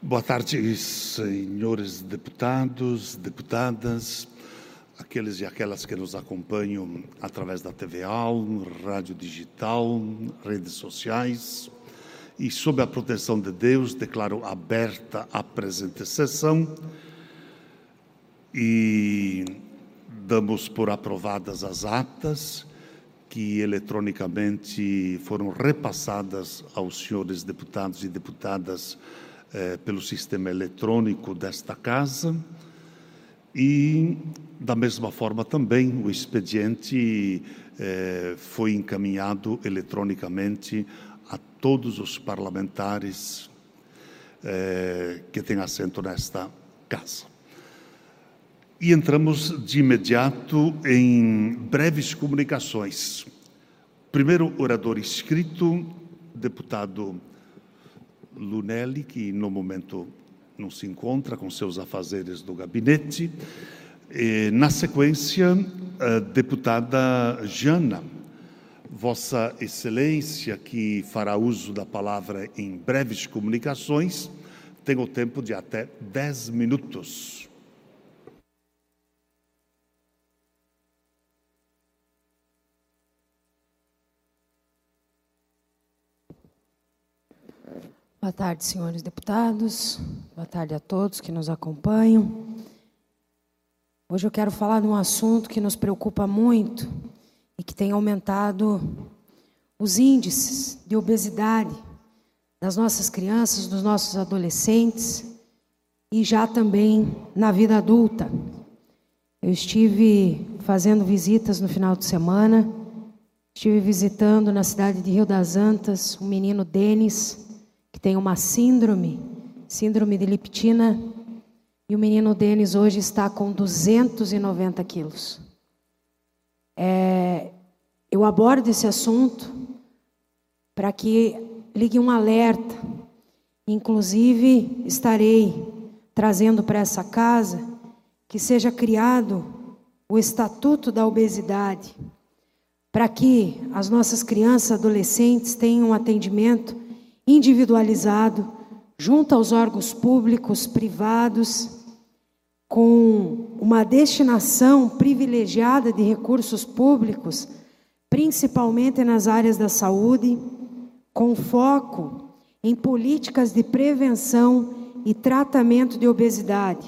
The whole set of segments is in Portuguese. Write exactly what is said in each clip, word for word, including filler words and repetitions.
Boa tarde, senhores deputados, deputadas, aqueles e aquelas que nos acompanham através da T V A L, rádio digital, redes sociais. E, sob a proteção de Deus, declaro aberta a presente sessão e damos por aprovadas as atas que eletronicamente foram repassadas aos senhores deputados e deputadas eh, pelo sistema eletrônico desta casa. E, da mesma forma, também o expediente eh, foi encaminhado eletronicamente a todos os parlamentares eh, que têm assento nesta casa. E entramos de imediato em breves comunicações. Primeiro orador inscrito, deputado Lunelli, que no momento não se encontra com seus afazeres do gabinete. E, na sequência, a deputada Jana, Vossa Excelência, que fará uso da palavra em breves comunicações, tem o tempo de até dez minutos. Boa tarde, senhores deputados. Boa tarde a todos que nos acompanham. Hoje eu quero falar de um assunto que nos preocupa muito e que tem aumentado os índices de obesidade das nossas crianças, dos nossos adolescentes e já também na vida adulta. Eu estive fazendo visitas no final de semana, estive visitando na cidade de Rio das Antas o menino Denis, que tem uma síndrome, síndrome de Liptina, e o menino Denis hoje está com duzentos e noventa quilos. É, eu abordo esse assunto para que ligue um alerta. Inclusive, estarei trazendo para essa casa que seja criado o Estatuto da Obesidade, para que as nossas crianças e adolescentes tenham um atendimento individualizado, junto aos órgãos públicos, privados, com uma destinação privilegiada de recursos públicos, principalmente nas áreas da saúde, com foco em políticas de prevenção e tratamento de obesidade.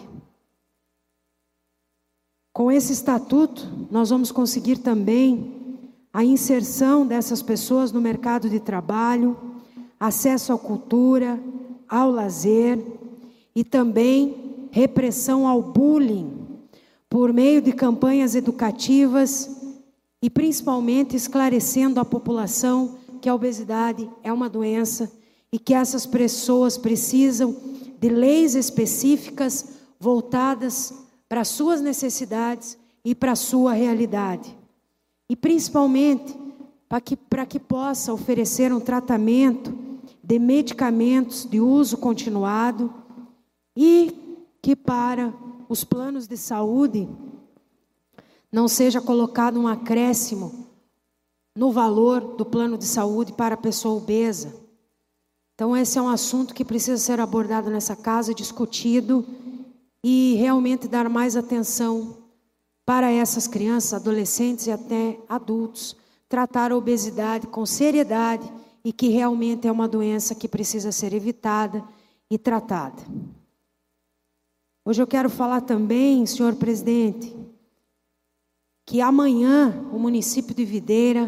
Com esse estatuto, nós vamos conseguir também a inserção dessas pessoas no mercado de trabalho, acesso à cultura, ao lazer e também repressão ao bullying, por meio de campanhas educativas e principalmente esclarecendo à população que a obesidade é uma doença e que essas pessoas precisam de leis específicas voltadas para as suas necessidades e para a sua realidade. E principalmente para que, para que possa oferecer um tratamento de medicamentos de uso continuado e que para os planos de saúde não seja colocado um acréscimo no valor do plano de saúde para a pessoa obesa. Então esse é um assunto que precisa ser abordado nessa casa, discutido e realmente dar mais atenção para essas crianças, adolescentes e até adultos, tratar a obesidade com seriedade e que realmente é uma doença que precisa ser evitada e tratada. Hoje eu quero falar também, senhor presidente, que amanhã o município de Videira,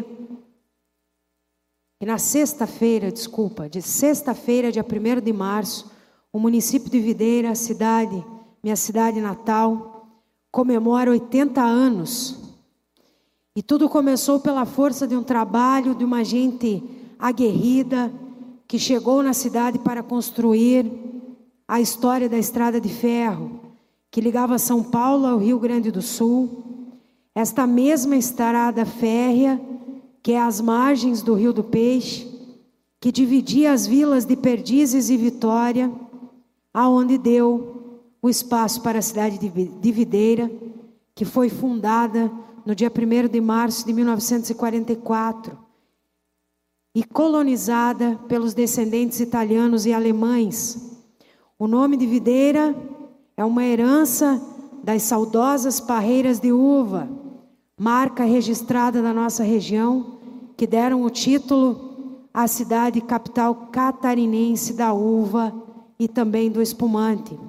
e na sexta-feira, desculpa, de sexta-feira, dia primeiro de março, o município de Videira, a cidade, minha cidade natal, comemora oitenta anos. E tudo começou pela força de um trabalho de uma gente aguerrida, que chegou na cidade para construir a história da estrada de ferro, que ligava São Paulo ao Rio Grande do Sul. Esta mesma estrada férrea, que é às margens do Rio do Peixe, que dividia as vilas de Perdizes e Vitória, aonde deu o espaço para a cidade de Videira, que foi fundada no dia primeiro de março de mil novecentos e quarenta e quatro, e colonizada pelos descendentes italianos e alemães, O nome de videira é uma herança das saudosas parreiras de uva, marca registrada da nossa região, que deram o título à cidade capital catarinense da uva e também do espumante.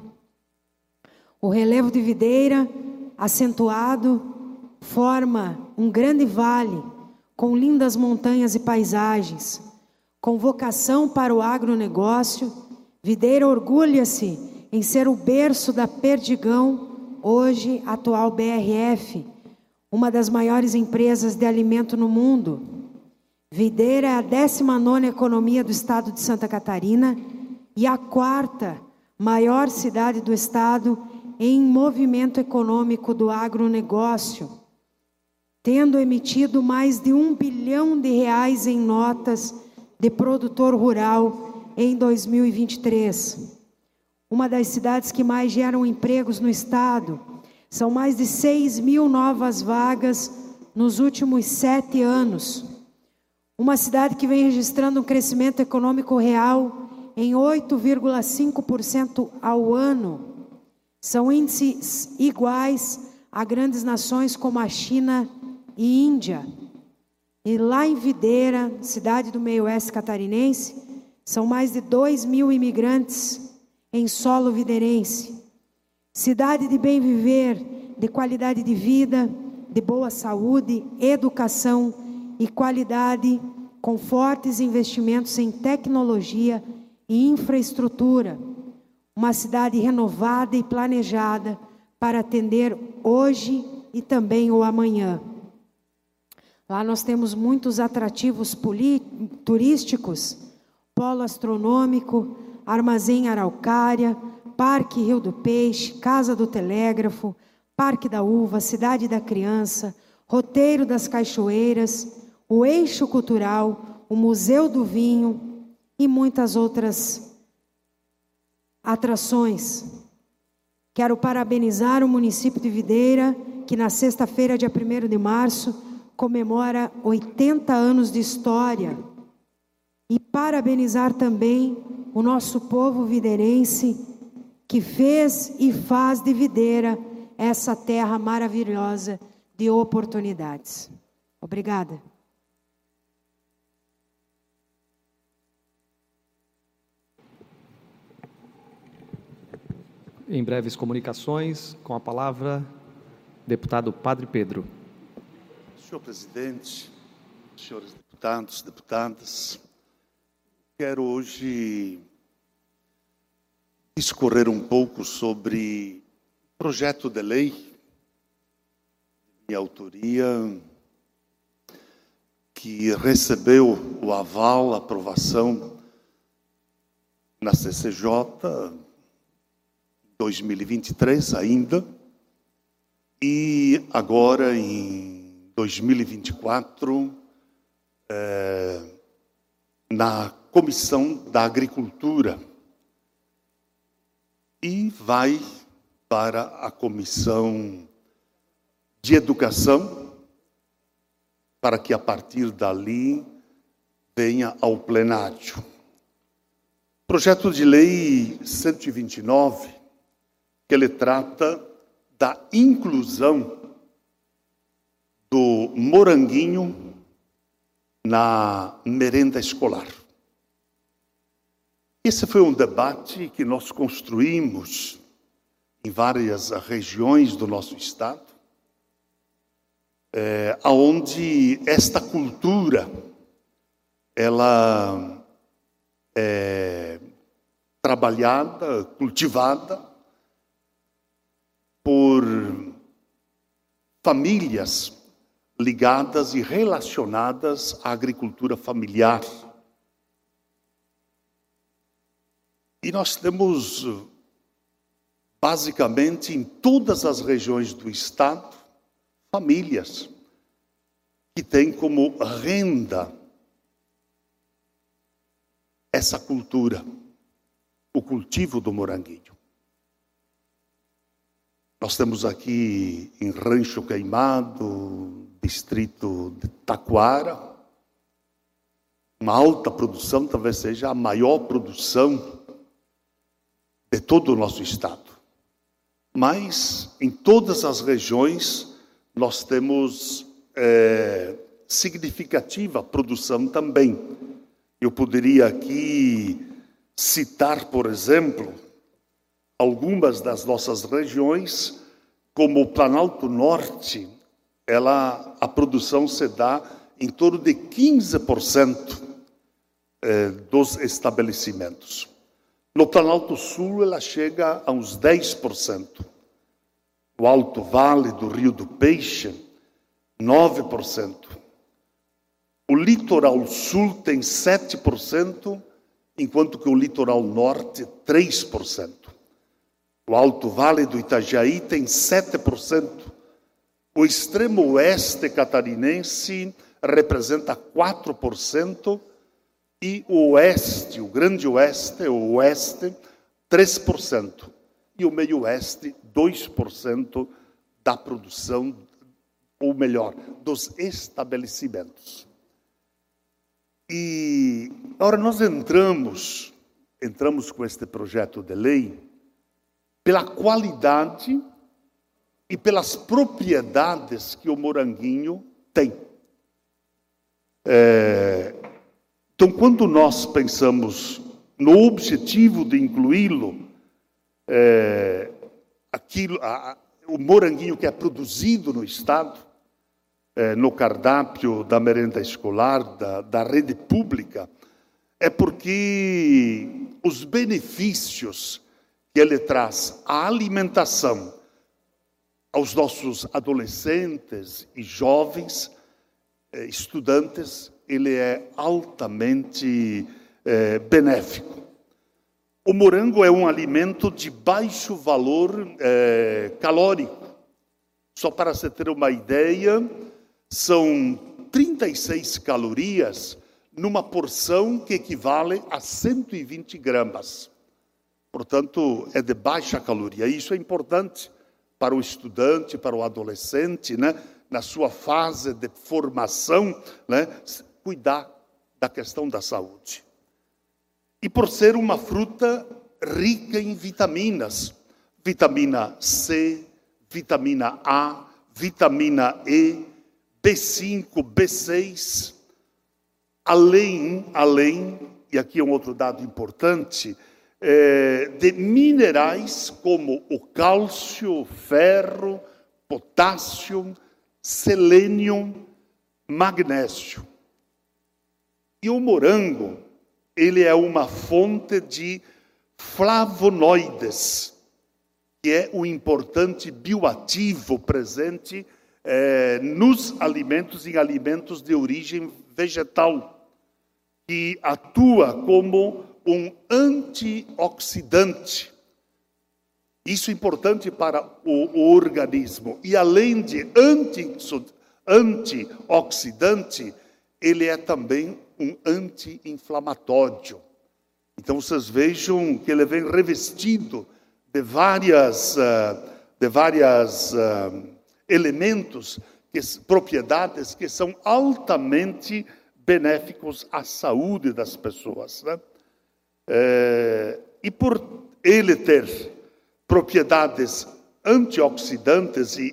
O relevo de videira, acentuado, forma um grande vale com lindas montanhas e paisagens. Com vocação para o agronegócio, Videira orgulha-se em ser o berço da Perdigão, hoje atual B R F, uma das maiores empresas de alimento no mundo. Videira é a décima nona economia do estado de Santa Catarina e a quarta maior cidade do estado em movimento econômico do agronegócio, tendo emitido mais de um bilhão de reais em notas de produtor rural em dois mil e vinte e três. Uma das cidades que mais geram empregos no estado. São mais de seis mil novas vagas nos últimos sete anos. Uma cidade que vem registrando um crescimento econômico real em oito vírgula cinco por cento ao ano. São índices iguais a grandes nações como a China e Índia. E lá em Videira, cidade do meio-oeste catarinense, são mais de dois mil imigrantes em solo videirense. Cidade de bem viver, de qualidade de vida, de boa saúde, educação e qualidade, com fortes investimentos em tecnologia e infraestrutura. Uma cidade renovada e planejada para atender hoje e também o amanhã. Lá nós temos muitos atrativos turísticos, polo astronômico, armazém Araucária, Parque Rio do Peixe, Casa do Telégrafo, Parque da Uva, Cidade da Criança, Roteiro das Cachoeiras, o Eixo Cultural, o Museu do Vinho e muitas outras atrações. Quero parabenizar o município de Videira, que na sexta-feira, dia primeiro de março, comemora oitenta anos de história. E parabenizar também o nosso povo videirense, que fez e faz de Videira essa terra maravilhosa de oportunidades. Obrigada. Em breves comunicações, com a palavra, deputado Padre Pedro. Senhor presidente, senhores deputados, deputadas, quero hoje discorrer um pouco sobre o projeto de lei de minha autoria, que recebeu o aval, a aprovação na C C J em dois mil e vinte e três ainda, e agora em dois mil e vinte e quatro, é, na Comissão da Agricultura, e vai para a Comissão de Educação, para que a partir dali venha ao plenário. Projeto de Lei cento e vinte e nove, que ele trata da inclusão do moranguinho na merenda escolar. Esse foi um debate que nós construímos em várias regiões do nosso estado, é, onde esta cultura ela é trabalhada, cultivada por famílias ligadas e relacionadas à agricultura familiar. E nós temos, basicamente, em todas as regiões do estado, famílias que têm como renda essa cultura, o cultivo do moranguinho. Nós temos aqui em Rancho Queimado, distrito de Taquara, uma alta produção, talvez seja a maior produção de todo o nosso estado. Mas, em todas as regiões, nós temos é, significativa produção também. Eu poderia aqui citar, por exemplo, algumas das nossas regiões, como o Planalto Norte, ela, a produção se dá em torno de quinze por cento eh, dos estabelecimentos. No Planalto Sul, ela chega a uns dez por cento. O Alto Vale do Rio do Peixe, nove por cento. O Litoral Sul tem sete por cento, enquanto que o Litoral Norte, três por cento. O Alto Vale do Itajaí tem sete por cento. O extremo oeste catarinense representa quatro por cento e o oeste, o grande oeste, o oeste, três por cento. E o meio oeste, dois por cento da produção, ou melhor, dos estabelecimentos. E agora nós entramos, entramos com este projeto de lei pela qualidade e pelas propriedades que o moranguinho tem. É, então, quando nós pensamos no objetivo de incluí-lo, é, aquilo, a, o moranguinho que é produzido no Estado, é, no cardápio da merenda escolar, da, da rede pública, é porque os benefícios que ele traz à alimentação aos nossos adolescentes e jovens, eh, estudantes, ele é altamente eh, benéfico. O morango é um alimento de baixo valor eh, calórico. Só para você ter uma ideia, são trinta e seis calorias numa porção que equivale a cento e vinte gramas. Portanto, é de baixa caloria. Isso é importante para o estudante, para o adolescente, né? Na sua fase de formação, né? Cuidar da questão da saúde. E por ser uma fruta rica em vitaminas, vitamina C, vitamina A, vitamina E, B cinco, B seis, além, além, e aqui é um outro dado importante, É, de minerais como o cálcio, ferro, potássio, selênio, magnésio. E o morango, ele é uma fonte de flavonoides, que é um importante bioativo presente é, nos alimentos, em alimentos de origem vegetal, que atua como um antioxidante. Isso é importante para o, o organismo. E além de anti, antioxidante, ele é também um anti-inflamatório. Então, vocês vejam que ele vem revestido de várias, de várias uh, elementos, que, propriedades que são altamente benéficos à saúde das pessoas, né? É, e por ele ter propriedades antioxidantes e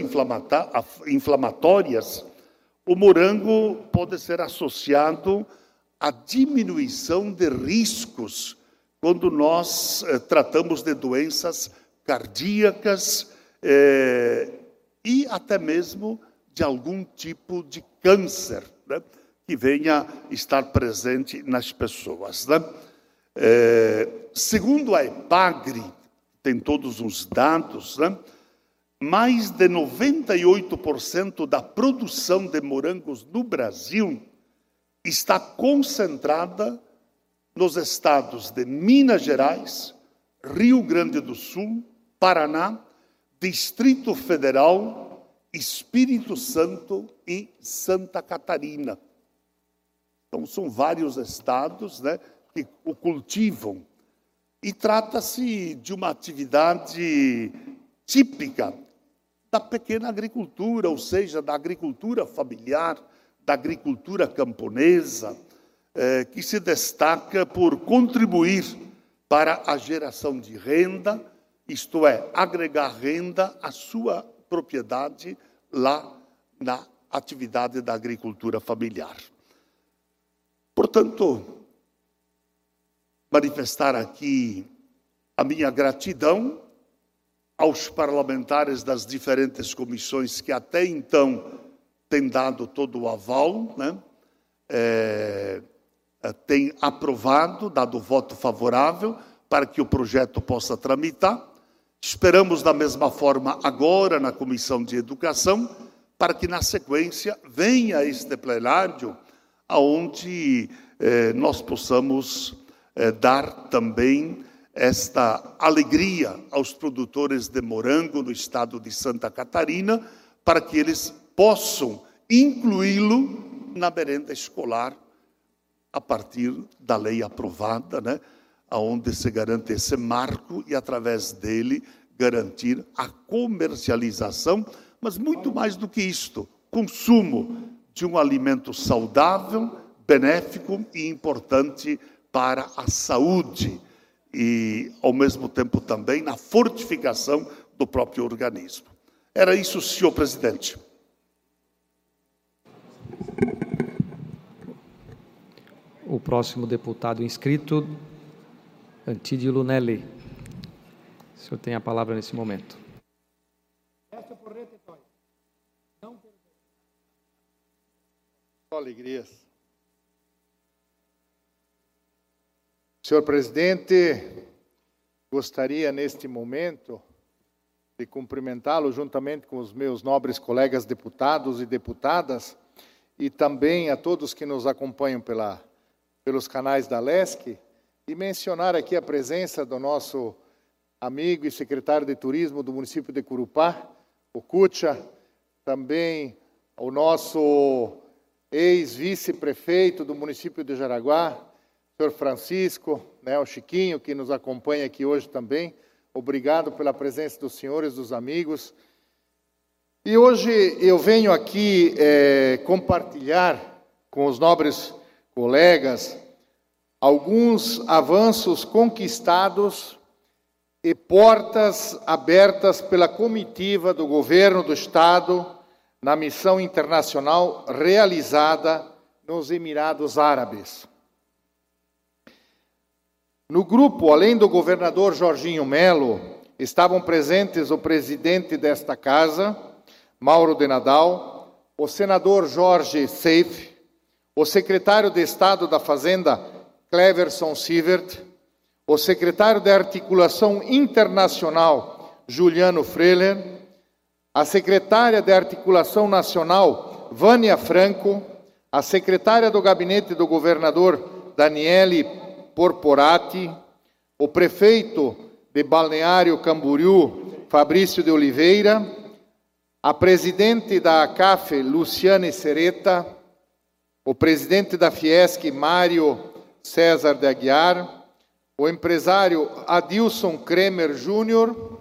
anti-inflamatórias, o morango pode ser associado à diminuição de riscos quando nós eh, tratamos de doenças cardíacas eh, e até mesmo de algum tipo de câncer, né, que venha estar presente nas pessoas, né? É, segundo a EPAGRE, tem todos os dados, né? Mais de noventa e oito por cento da produção de morangos no Brasil está concentrada nos estados de Minas Gerais, Rio Grande do Sul, Paraná, Distrito Federal, Espírito Santo e Santa Catarina. Então, são vários estados, né, que o cultivam. E trata-se de uma atividade típica da pequena agricultura, ou seja, da agricultura familiar, da agricultura camponesa, eh, que se destaca por contribuir para a geração de renda, isto é, agregar renda à sua propriedade lá na atividade da agricultura familiar. Portanto, manifestar aqui a minha gratidão aos parlamentares das diferentes comissões que até então têm dado todo o aval, né? É, têm aprovado, dado voto favorável para que o projeto possa tramitar. Esperamos da mesma forma agora na Comissão de Educação, para que na sequência venha este plenário, aonde eh, nós possamos eh, dar também esta alegria aos produtores de morango no estado de Santa Catarina, para que eles possam incluí-lo na merenda escolar a partir da lei aprovada, né, aonde se garante esse marco e através dele garantir a comercialização, mas muito mais do que isto, consumo de um alimento saudável, benéfico e importante para a saúde e, ao mesmo tempo, também na fortificação do próprio organismo. Era isso, senhor presidente. O próximo deputado inscrito, Antídio Lunelli. O senhor tem a palavra nesse momento. Alegrias. Senhor presidente, gostaria neste momento de cumprimentá-lo juntamente com os meus nobres colegas deputados e deputadas e também a todos que nos acompanham pela, pelos canais da Lesc e mencionar aqui a presença do nosso amigo e secretário de Turismo do município de Curupá, o Cucha, também o nosso ex-vice-prefeito do município de Jaraguá, senhor Francisco, né, o Chiquinho, que nos acompanha aqui hoje também. Obrigado pela presença dos senhores, dos amigos. E hoje eu venho aqui é, compartilhar com os nobres colegas alguns avanços conquistados e portas abertas pela comitiva do governo do Estado na missão internacional realizada nos Emirados Árabes. No grupo, além do governador Jorginho Melo, estavam presentes o presidente desta casa, Mauro de Nadal, o senador Jorge Seif, o secretário de Estado da Fazenda, Cleverson Sievert, o secretário de Articulação Internacional, Juliano Freler, a secretária de Articulação Nacional, Vânia Franco, a secretária do Gabinete do Governador, Daniele Porporati, o prefeito de Balneário Camboriú, Fabrício de Oliveira, a presidente da ACAF, Luciane Sereta, o presidente da Fiesc, Mário César de Aguiar, o empresário Adilson Kremer Júnior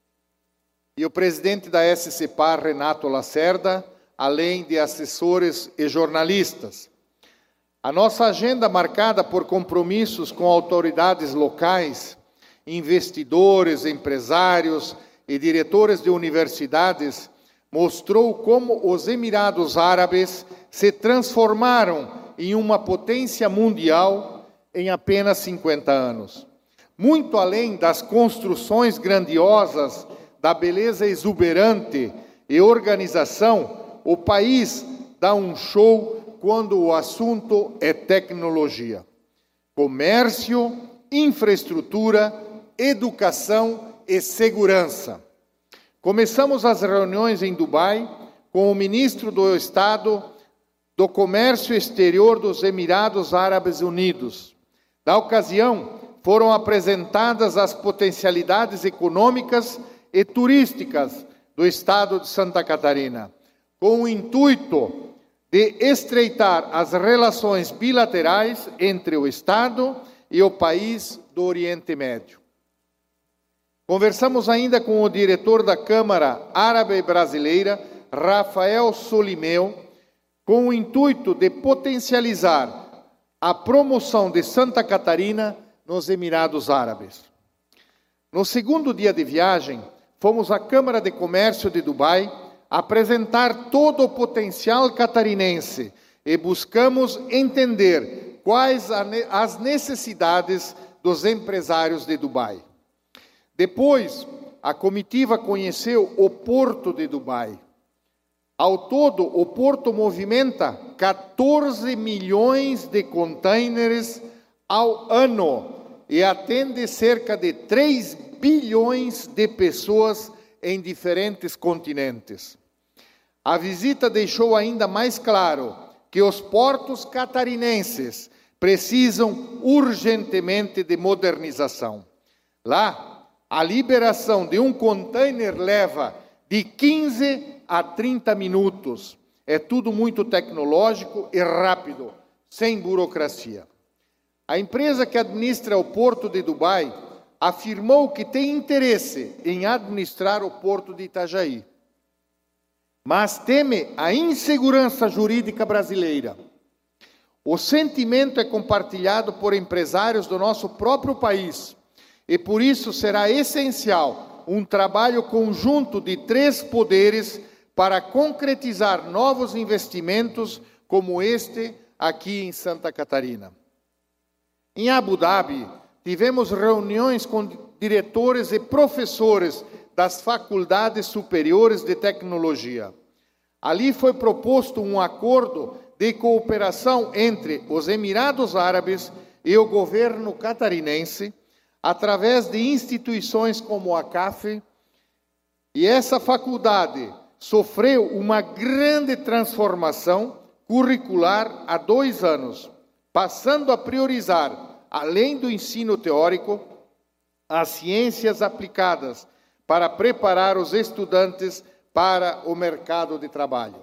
e o presidente da S C P A R, Renato Lacerda, além de assessores e jornalistas. A nossa agenda, marcada por compromissos com autoridades locais, investidores, empresários e diretores de universidades, mostrou como os Emirados Árabes se transformaram em uma potência mundial em apenas cinquenta anos. Muito além das construções grandiosas, da beleza exuberante e organização, o país dá um show quando o assunto é tecnologia, comércio, infraestrutura, educação e segurança. Começamos as reuniões em Dubai com o ministro do Estado do Comércio Exterior dos Emirados Árabes Unidos. Na ocasião, foram apresentadas as potencialidades econômicas e turísticas do Estado de Santa Catarina, com o intuito de estreitar as relações bilaterais entre o Estado e o país do Oriente Médio. Conversamos ainda com o diretor da Câmara Árabe Brasileira, Rafael Solimeu, com o intuito de potencializar a promoção de Santa Catarina nos Emirados Árabes. No segundo dia de viagem, fomos à Câmara de Comércio de Dubai apresentar todo o potencial catarinense e buscamos entender quais as necessidades dos empresários de Dubai. Depois, a comitiva conheceu o Porto de Dubai. Ao todo, o Porto movimenta quatorze milhões de contêineres ao ano e atende cerca de três bilhões de pessoas em diferentes continentes. A visita deixou ainda mais claro que os portos catarinenses precisam urgentemente de modernização. Lá, a liberação de um contêiner leva de quinze a trinta minutos. É tudo muito tecnológico e rápido, sem burocracia. A empresa que administra o Porto de Dubai afirmou que tem interesse em administrar o Porto de Itajaí, mas teme a insegurança jurídica brasileira. O sentimento é compartilhado por empresários do nosso próprio país e por isso será essencial um trabalho conjunto de três poderes para concretizar novos investimentos como este aqui em Santa Catarina. Em Abu Dhabi, tivemos reuniões com diretores e professores das faculdades superiores de tecnologia. Ali foi proposto um acordo de cooperação entre os Emirados Árabes e o governo catarinense, através de instituições como a C A F, e essa faculdade sofreu uma grande transformação curricular há dois anos, passando a priorizar, além do ensino teórico, as ciências aplicadas para preparar os estudantes para o mercado de trabalho.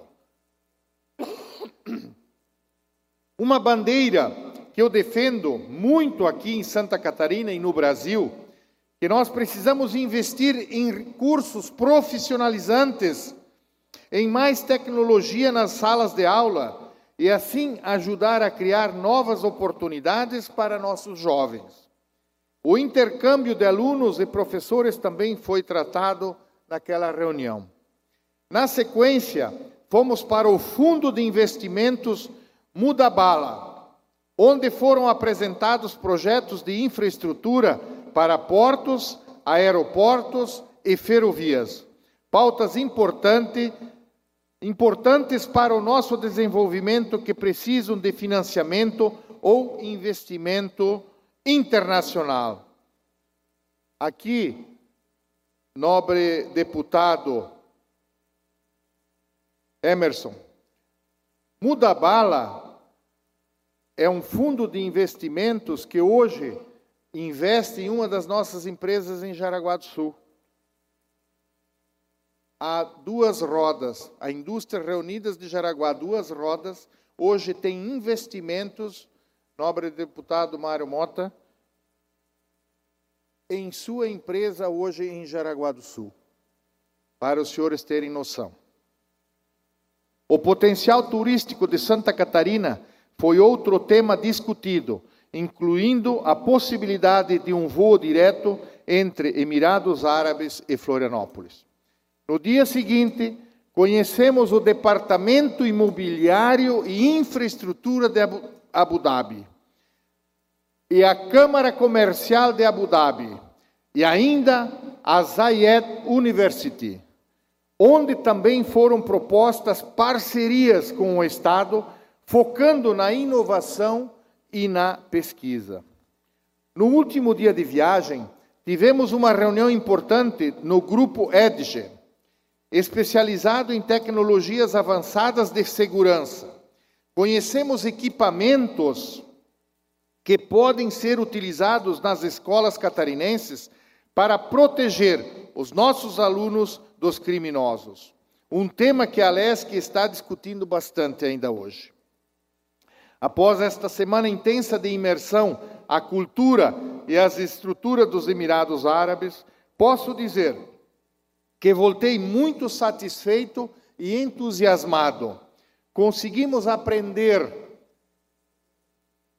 Uma bandeira que eu defendo muito aqui em Santa Catarina e no Brasil, que nós precisamos investir em cursos profissionalizantes, em mais tecnologia nas salas de aula e assim ajudar a criar novas oportunidades para nossos jovens. O intercâmbio de alunos e professores também foi tratado naquela reunião. Na sequência, fomos para o Fundo de Investimentos Mudabala, onde foram apresentados projetos de infraestrutura para portos, aeroportos e ferrovias. Pautas importantes, importantes para o nosso desenvolvimento que precisam de financiamento ou investimento internacional. Aqui, nobre deputado Emerson, Mudabala é um fundo de investimentos que hoje investe em uma das nossas empresas em Jaraguá do Sul. Há duas rodas, a Indústria Reunidas de Jaraguá, duas rodas, hoje tem investimentos, nobre deputado Mário Mota, em sua empresa hoje em Jaraguá do Sul, para os senhores terem noção. O potencial turístico de Santa Catarina foi outro tema discutido, incluindo a possibilidade de um voo direto entre Emirados Árabes e Florianópolis. No dia seguinte, conhecemos o Departamento Imobiliário e Infraestrutura de Abu, Abu Dhabi e a Câmara Comercial de Abu Dhabi e ainda a Zayed University, onde também foram propostas parcerias com o Estado, focando na inovação e na pesquisa. No último dia de viagem, tivemos uma reunião importante no Grupo EDGE, especializado em tecnologias avançadas de segurança. Conhecemos equipamentos que podem ser utilizados nas escolas catarinenses para proteger os nossos alunos dos criminosos. Um tema que a Lesc está discutindo bastante ainda hoje. Após esta semana intensa de imersão à cultura e às estruturas dos Emirados Árabes, posso dizer que voltei muito satisfeito e entusiasmado. Conseguimos aprender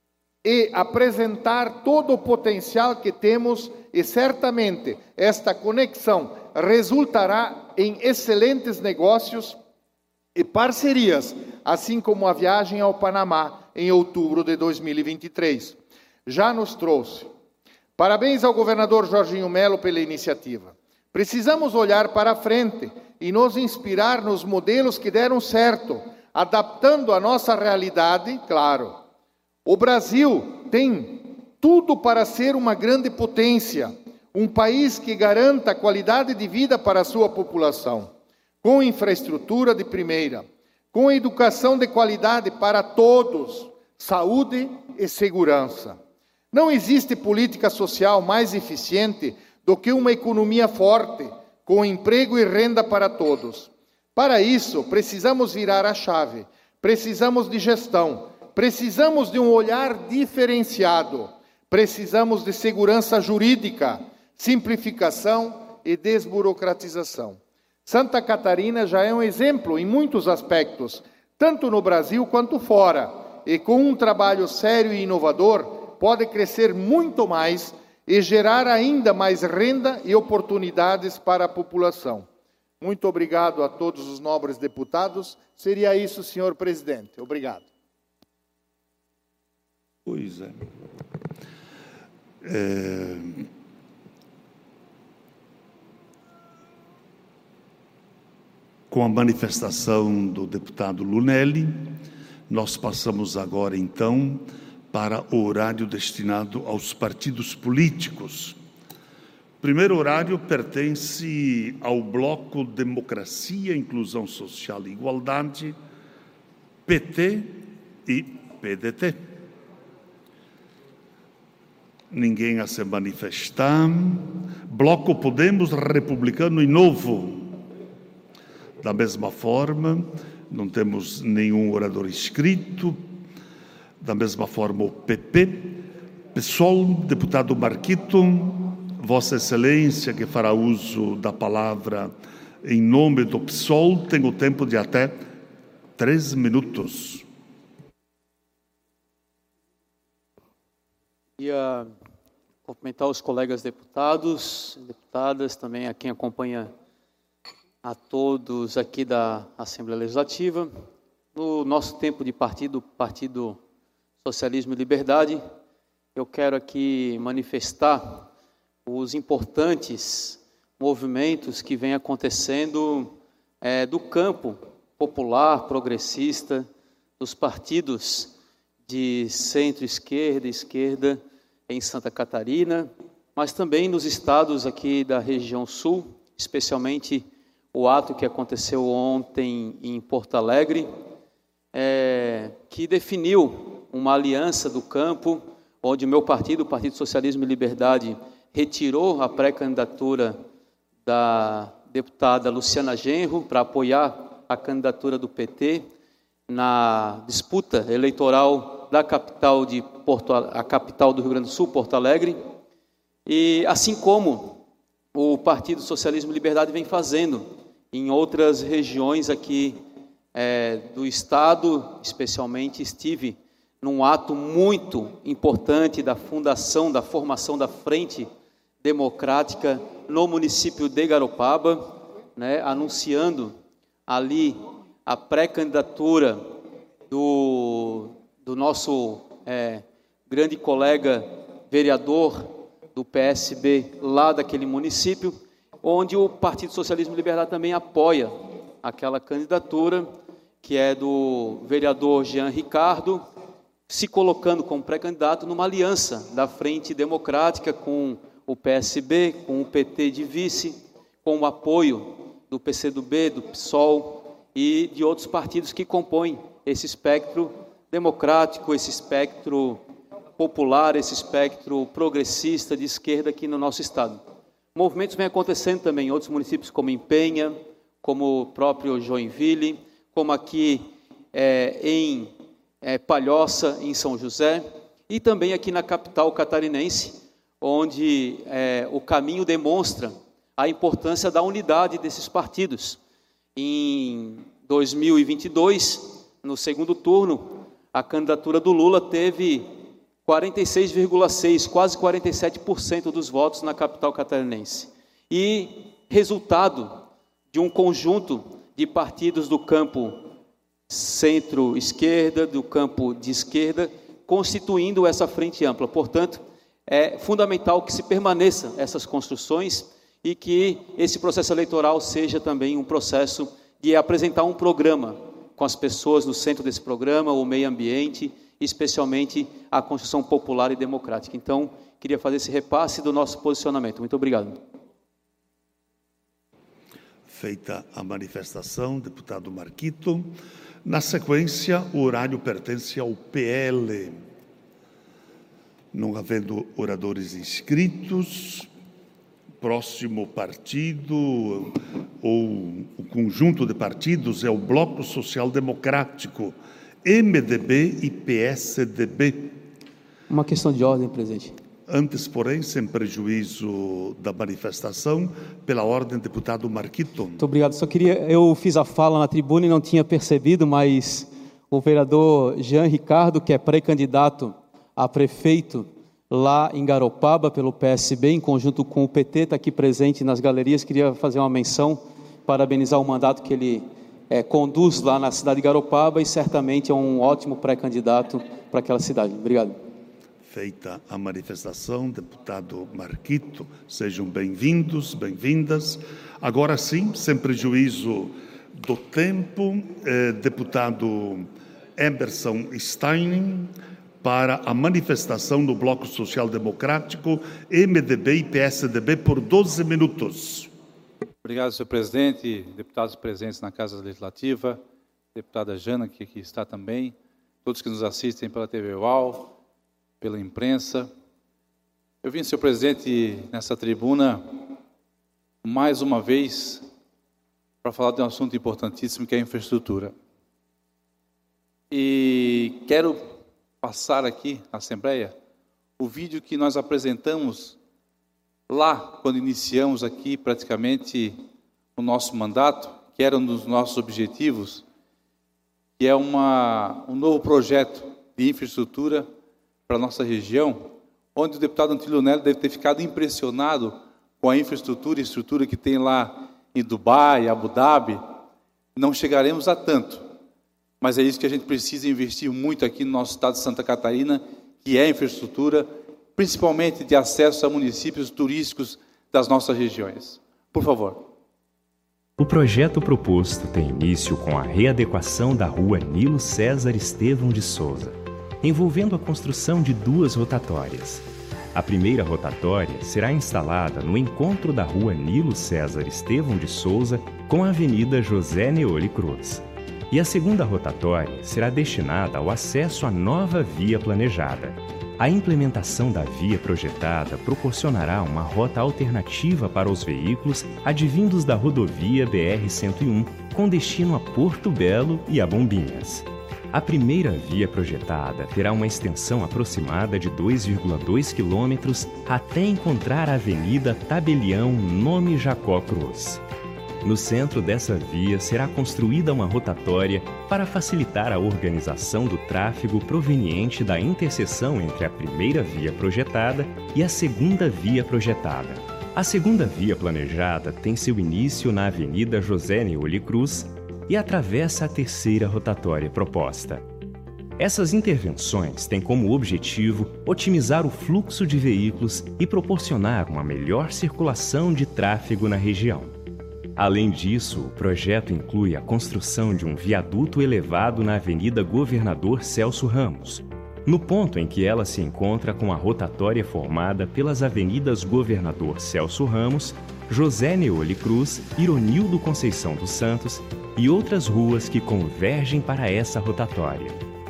e apresentar todo o potencial que temos, e certamente esta conexão resultará em excelentes negócios e parcerias, assim como a viagem ao Panamá em outubro de dois mil e vinte e três. Já nos trouxe. Parabéns ao governador Jorginho Melo pela iniciativa. Precisamos olhar para a frente e nos inspirar nos modelos que deram certo, adaptando a nossa realidade, claro. O Brasil tem tudo para ser uma grande potência, um país que garanta qualidade de vida para a sua população, com infraestrutura de primeira, com educação de qualidade para todos, saúde e segurança. Não existe política social mais eficiente do que uma economia forte, com emprego e renda para todos. Para isso, precisamos virar a chave, precisamos de gestão, precisamos de um olhar diferenciado, precisamos de segurança jurídica, simplificação e desburocratização. Santa Catarina já é um exemplo em muitos aspectos, tanto no Brasil quanto fora, e com um trabalho sério e inovador, pode crescer muito mais e gerar ainda mais renda e oportunidades para a população. Muito obrigado a todos os nobres deputados. Seria isso, senhor presidente. Obrigado. Pois é. é... Com a manifestação do deputado Lunelli, nós passamos agora, então, para o horário destinado aos partidos políticos. O primeiro horário pertence ao bloco Democracia, Inclusão Social e Igualdade, P T e P D T. Ninguém a se manifestar. Bloco Podemos, Republicano e Novo. Da mesma forma, não temos nenhum orador inscrito. Da mesma forma, o P P, PSOL, deputado Marquito, Vossa Excelência, que fará uso da palavra em nome do PSOL, tem o tempo de até três minutos. Queria cumprimentar os colegas deputados, deputadas, também a quem acompanha, a todos aqui da Assembleia Legislativa. No nosso tempo de partido, Partido Socialismo e Liberdade, eu quero aqui manifestar os importantes movimentos que vêm acontecendo é, do campo popular, progressista, dos partidos de centro-esquerda e esquerda em Santa Catarina, mas também nos estados aqui da região sul, especialmente o ato que aconteceu ontem em Porto Alegre, é, que definiu uma aliança do campo, onde o meu partido, o Partido Socialismo e Liberdade, retirou a pré-candidatura da deputada Luciana Genro para apoiar a candidatura do P T na disputa eleitoral da capital de Porto, a capital do Rio Grande do Sul, Porto Alegre, e assim como o Partido Socialismo e Liberdade vem fazendo em outras regiões aqui é, do estado, especialmente estive num ato muito importante da fundação, da formação da Frente Democrática no município de Garopaba, né, anunciando ali a pré-candidatura do, do nosso é, grande colega vereador do P S B lá daquele município, onde o Partido Socialismo e Liberdade também apoia aquela candidatura, que é do vereador Jean Ricardo, se colocando como pré-candidato numa aliança da Frente Democrática com o P S B, com o P T de vice, com o apoio do P C do B, do PSOL e de outros partidos que compõem esse espectro democrático, esse espectro popular, esse espectro progressista de esquerda aqui no nosso estado. Movimentos vêm acontecendo também em outros municípios, como em Penha, como o próprio Joinville, como aqui é, em é, Palhoça, em São José, e também aqui na capital catarinense, onde é, o caminho demonstra a importância da unidade desses partidos. Em dois mil e vinte e dois, no segundo turno, a candidatura do Lula teve quarenta e seis vírgula seis por cento, quase quarenta e sete por cento dos votos na capital catarinense. E resultado de um conjunto de partidos do campo centro-esquerda, do campo de esquerda, constituindo essa frente ampla. Portanto, é fundamental que se permaneçam essas construções e que esse processo eleitoral seja também um processo de apresentar um programa com as pessoas no centro desse programa, o meio ambiente, especialmente a construção popular e democrática. Então, queria fazer esse repasse do nosso posicionamento. Muito obrigado. Feita a manifestação, deputado Marquito. Na sequência, o horário pertence ao P L. Não havendo oradores inscritos, próximo partido ou o conjunto de partidos é o Bloco Social Democrático, M D B e P S D B. Uma questão de ordem, presidente. Antes, porém, sem prejuízo da manifestação, pela ordem, deputado Marquito. Muito obrigado. Só queria, eu fiz a fala na tribuna e não tinha percebido, mas o vereador Jean Ricardo, que é pré-candidato a prefeito lá em Garopaba pelo P S B, em conjunto com o P T, está aqui presente nas galerias. Queria fazer uma menção, parabenizar o mandato que ele é, conduz lá na cidade de Garopaba e certamente é um ótimo pré-candidato para aquela cidade. Obrigado. Feita a manifestação, deputado Marquito, sejam bem-vindos, bem-vindas. Agora sim, sem prejuízo do tempo, eh, deputado Emerson Stein, para a manifestação do Bloco Social Democrático, M D B e P S D B, por doze minutos. Obrigado, senhor presidente, deputados presentes na Casa Legislativa, deputada Jana, que aqui está também, todos que nos assistem pela T V U A L, pela imprensa. Eu vim, senhor presidente, nessa tribuna, mais uma vez, para falar de um assunto importantíssimo, que é a infraestrutura. E quero passar aqui na Assembleia o vídeo que nós apresentamos lá, quando iniciamos aqui praticamente o nosso mandato, que era um dos nossos objetivos, que é uma, um novo projeto de infraestrutura para a nossa região, onde o deputado Antílio Nelly deve ter ficado impressionado com a infraestrutura e estrutura que tem lá em Dubai, Abu Dhabi. Não chegaremos a tanto, mas é isso que a gente precisa investir muito aqui no nosso estado de Santa Catarina, que é infraestrutura, principalmente de acesso a municípios turísticos das nossas regiões. Por favor. O projeto proposto tem início com a readequação da rua Nilo César Estevão de Souza, envolvendo a construção de duas rotatórias. A primeira rotatória será instalada no encontro da rua Nilo César Estevão de Souza com a Avenida José Neoli Cruz. E a segunda rotatória será destinada ao acesso à nova via planejada. A implementação da via projetada proporcionará uma rota alternativa para os veículos advindos da rodovia B R cento e um, com destino a Porto Belo e a Bombinhas. A primeira via projetada terá uma extensão aproximada de dois vírgula dois quilômetros até encontrar a Avenida Tabelião Nome Jacó Cruz. No centro dessa via será construída uma rotatória para facilitar a organização do tráfego proveniente da interseção entre a primeira via projetada e a segunda via projetada. A segunda via planejada tem seu início na Avenida José Neoli Cruz e atravessa a terceira rotatória proposta. Essas intervenções têm como objetivo otimizar o fluxo de veículos e proporcionar uma melhor circulação de tráfego na região. Além disso, o projeto inclui a construção de um viaduto elevado na Avenida Governador Celso Ramos, no ponto em que ela se encontra com a rotatória formada pelas avenidas Governador Celso Ramos, José Neoli Cruz, Ironildo Conceição dos Santos e outras ruas que convergem para essa rotatória.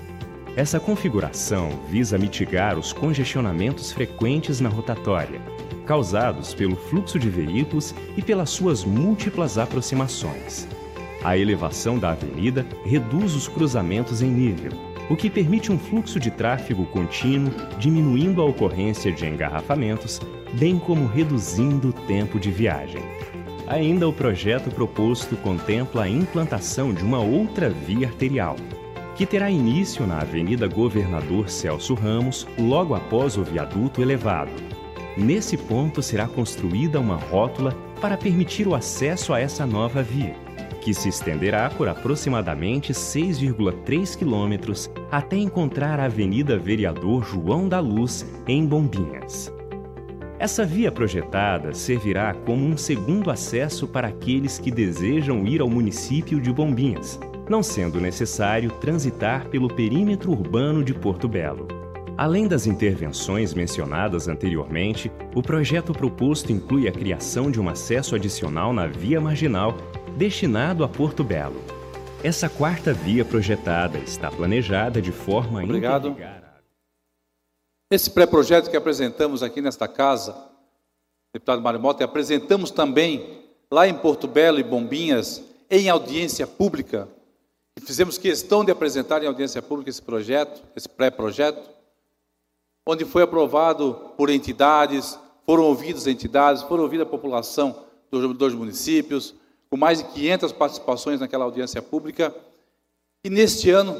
Essa configuração visa mitigar os congestionamentos frequentes na rotatória, causados pelo fluxo de veículos e pelas suas múltiplas aproximações. A elevação da avenida reduz os cruzamentos em nível, o que permite um fluxo de tráfego contínuo, diminuindo a ocorrência de engarrafamentos, bem como reduzindo o tempo de viagem. Ainda o projeto proposto contempla a implantação de uma outra via arterial, que terá início na Avenida Governador Celso Ramos, logo após o viaduto elevado. Nesse ponto será construída uma rótula para permitir o acesso a essa nova via, que se estenderá por aproximadamente seis vírgula três quilômetros até encontrar a Avenida Vereador João da Luz, em Bombinhas. Essa via projetada servirá como um segundo acesso para aqueles que desejam ir ao município de Bombinhas, não sendo necessário transitar pelo perímetro urbano de Porto Belo. Além das intervenções mencionadas anteriormente, o projeto proposto inclui a criação de um acesso adicional na via marginal destinado a Porto Belo. Essa quarta via projetada está planejada de forma a Obrigado. interligar... Esse pré-projeto que apresentamos aqui nesta casa, deputado Mário Mota, e apresentamos também lá em Porto Belo e Bombinhas, em audiência pública. E fizemos questão de apresentar em audiência pública esse projeto, esse pré-projeto, onde foi aprovado por entidades, foram ouvidas entidades, foram ouvida a população dos dois municípios, com mais de quinhentas participações naquela audiência pública. E neste ano,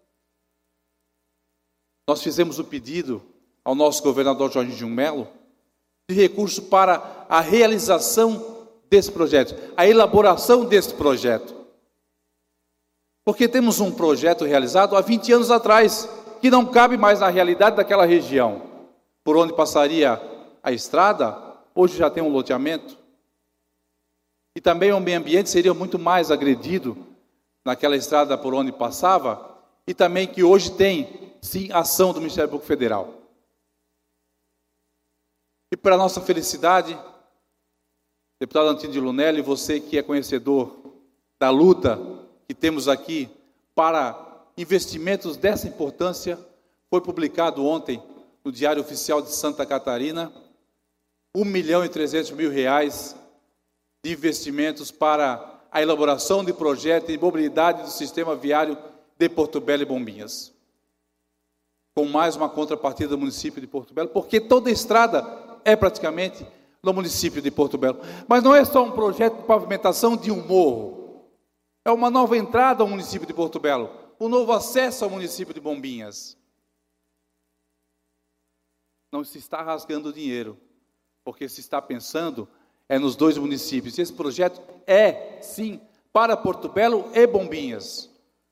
nós fizemos o pedido ao nosso governador Jorginho Melo de recurso para a realização desse projeto, a elaboração desse projeto. Porque temos um projeto realizado há vinte anos atrás, que não cabe mais na realidade daquela região. Por onde passaria a estrada, hoje já tem um loteamento. E também o meio ambiente seria muito mais agredido naquela estrada por onde passava, e também que hoje tem, sim, ação do Ministério Público Federal. E para nossa felicidade, deputado Antídio Lunelli, você que é conhecedor da luta que temos aqui para investimentos dessa importância, foi publicado ontem no Diário Oficial de Santa Catarina, um milhão e trezentos mil reais de investimentos para a elaboração de projeto de mobilidade do sistema viário de Porto Belo e Bombinhas. Com mais uma contrapartida do município de Porto Belo, porque toda a estrada é praticamente no município de Porto Belo. Mas não é só um projeto de pavimentação de um morro, é uma nova entrada ao município de Porto Belo, um novo acesso ao município de Bombinhas. Não se está rasgando dinheiro, porque se está pensando é nos dois municípios. Esse projeto é, sim, para Porto Belo e Bombinhas.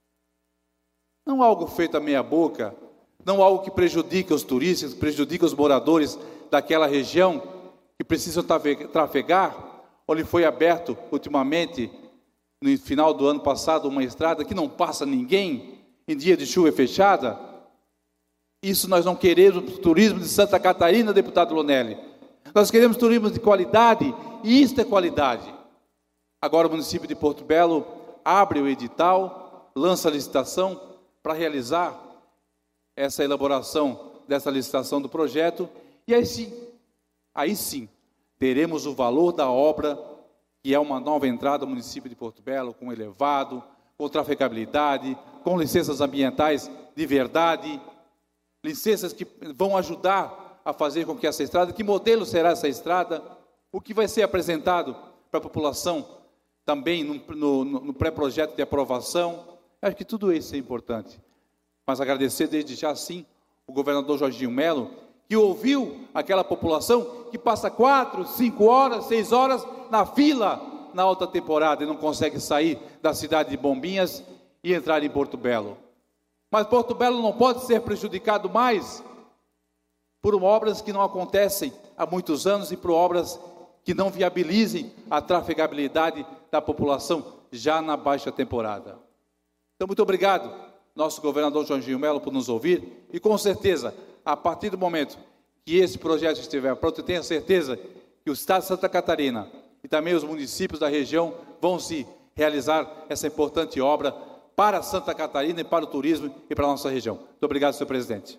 Não algo feito à meia boca, não algo que prejudica os turistas, que prejudica os moradores daquela região, que precisam trafegar, onde foi aberto ultimamente, no final do ano passado, uma estrada que não passa ninguém, em dia de chuva fechada. Isso nós não queremos turismo de Santa Catarina, deputado Lunelli. Nós queremos turismo de qualidade, e isto é qualidade. Agora o município de Porto Belo abre o edital, lança a licitação para realizar essa elaboração dessa licitação do projeto, e aí sim, aí sim, teremos o valor da obra, que é uma nova entrada ao município de Porto Belo, com elevado, com trafegabilidade, com licenças ambientais de verdade, licenças que vão ajudar a fazer com que essa estrada, que modelo será essa estrada, o que vai ser apresentado para a população também no, no, no pré-projeto de aprovação. Acho que tudo isso é importante. Mas agradecer desde já, sim, o governador Jorginho Melo, que ouviu aquela população que passa quatro, cinco horas, seis horas na fila na alta temporada e não consegue sair da cidade de Bombinhas e entrar em Porto Belo. Mas Porto Belo não pode ser prejudicado mais por obras que não acontecem há muitos anos e por obras que não viabilizem a trafegabilidade da população já na baixa temporada. Então, muito obrigado, nosso governador Jorginho Melo, por nos ouvir, e com certeza, a partir do momento que esse projeto estiver pronto, eu tenho certeza que o Estado de Santa Catarina e também os municípios da região vão se realizar essa importante obra para Santa Catarina e para o turismo e para a nossa região. Muito obrigado, senhor presidente.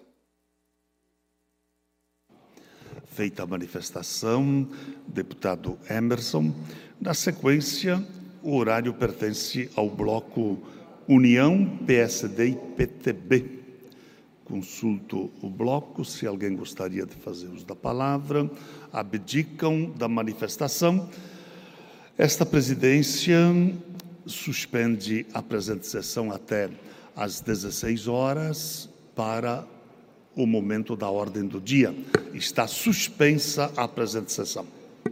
Feita a manifestação, deputado Emerson. Na sequência, o horário pertence ao bloco União, P S D e P T B. Consulto o bloco, se alguém gostaria de fazer uso da palavra. Abdicam da manifestação. Esta presidência suspende a presente sessão até às dezesseis horas para o momento da ordem do dia. Está suspensa a presente sessão.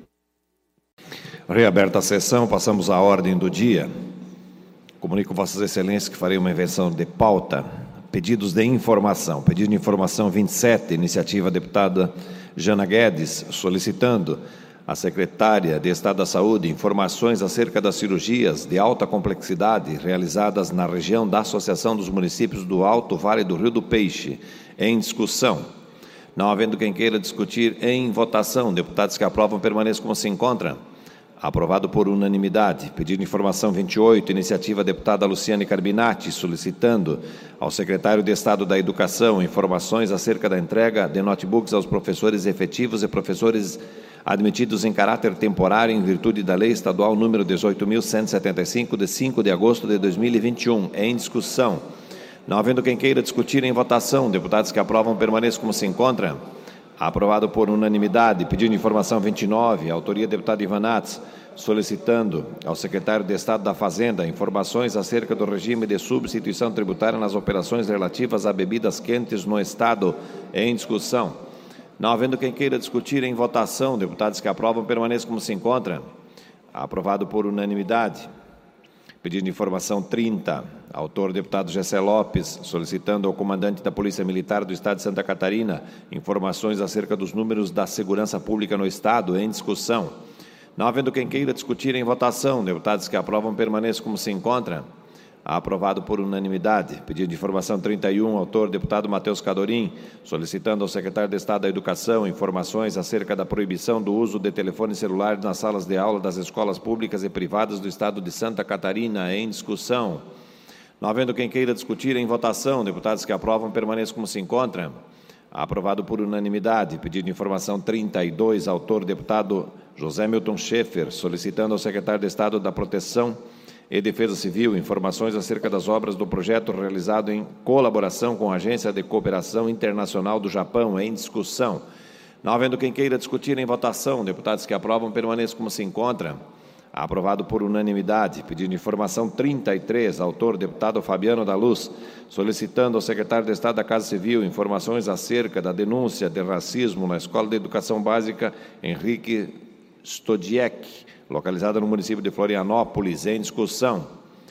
Reaberta a sessão, passamos à ordem do dia. Comunico Vossas Excelências que farei uma invenção de pauta. Pedidos de informação. Pedido de informação vinte e sete, iniciativa deputada Jana Guedes, solicitando à secretária de Estado da Saúde informações acerca das cirurgias de alta complexidade realizadas na região da Associação dos Municípios do Alto Vale do Rio do Peixe, em discussão. Não havendo quem queira discutir, em votação, deputados que aprovam permaneçam como se encontram. Aprovado por unanimidade. Pedido de informação vinte e oito, iniciativa deputada Luciane Carbinati, solicitando ao secretário de Estado da Educação informações acerca da entrega de notebooks aos professores efetivos e professores admitidos em caráter temporário em virtude da Lei Estadual número dezoito mil cento e setenta e cinco, de cinco de agosto de dois mil e vinte e um, em discussão. Não havendo quem queira discutir, em votação, deputados que aprovam permaneçam como se encontram. Aprovado por unanimidade. Pedido de informação vinte e nove, autoria do deputado Ivan Nats, solicitando ao secretário de Estado da Fazenda informações acerca do regime de substituição tributária nas operações relativas a bebidas quentes no Estado, em discussão. Não havendo quem queira discutir, em votação, deputados que aprovam permaneçam como se encontram. Aprovado por unanimidade. Pedido de informação trinta, autor deputado Gessé Lopes, solicitando ao comandante da Polícia Militar do Estado de Santa Catarina informações acerca dos números da segurança pública no Estado, em discussão. Não havendo quem queira discutir, em votação, deputados que aprovam permaneçam como se encontram. Aprovado por unanimidade. Pedido de informação trinta e um, autor deputado Matheus Cadorim, solicitando ao secretário de Estado da Educação informações acerca da proibição do uso de telefone celular nas salas de aula das escolas públicas e privadas do Estado de Santa Catarina, em discussão. Não havendo quem queira discutir, em votação, deputados que aprovam permaneçam como se encontram. Aprovado por unanimidade. Pedido de informação trinta e dois, autor deputado José Milton Schaeffer, solicitando ao secretário de Estado da Proteção e Defesa Civil informações acerca das obras do projeto realizado em colaboração com a Agência de Cooperação Internacional do Japão, em discussão. Não havendo quem queira discutir, em votação, deputados que aprovam permaneçam como se encontram. Aprovado por unanimidade. Pedido de informação trinta e três, autor deputado Fabiano da Luz, solicitando ao secretário de Estado da Casa Civil informações acerca da denúncia de racismo na Escola de Educação Básica Henrique Stodiek, localizada no município de Florianópolis, em discussão.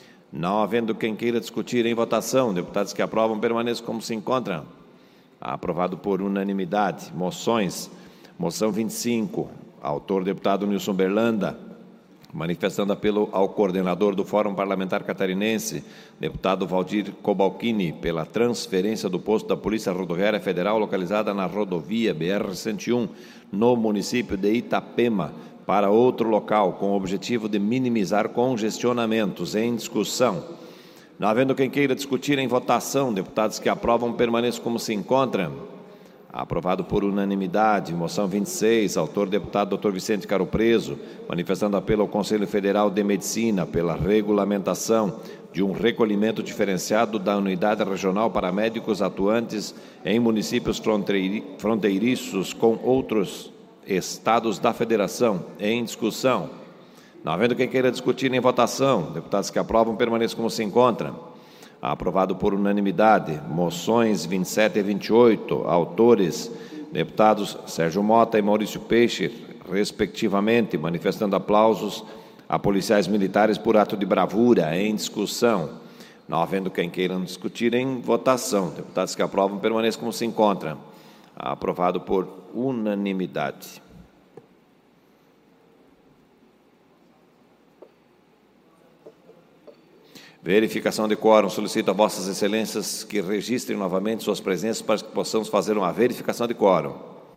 Não havendo quem queira discutir, em votação, deputados que aprovam permaneçam como se encontram. Aprovado por unanimidade. Moções. Moção vinte e cinco, autor deputado Nilson Berlanda, manifestando apelo ao coordenador do Fórum Parlamentar Catarinense, deputado Valdir Cobalcini, pela transferência do posto da Polícia Rodoviária Federal, localizada na rodovia B R cento e um, no município de Itapema, para outro local, com o objetivo de minimizar congestionamentos, em discussão. Não havendo quem queira discutir, em votação, deputados que aprovam permaneçam como se encontram. Aprovado por unanimidade. Moção vinte e seis, autor deputado doutor Vicente Caro Preso, manifestando apelo ao Conselho Federal de Medicina pela regulamentação de um recolhimento diferenciado da Unidade Regional para Médicos atuantes em municípios fronteiri- fronteiriços com outros estados da Federação, em discussão. Não havendo quem queira discutir, em votação, deputados que aprovam permaneçam como se encontram. Aprovado por unanimidade. Moções vinte e sete e vinte e oito, autores deputados Sérgio Mota e Maurício Peixe, respectivamente, manifestando aplausos a policiais militares por ato de bravura, em discussão. Não havendo quem queira discutir, em votação, deputados que aprovam permaneçam como se encontram. Aprovado por unanimidade. Verificação de quórum. Solicito a Vossas Excelências que registrem novamente suas presenças para que possamos fazer uma verificação de quórum.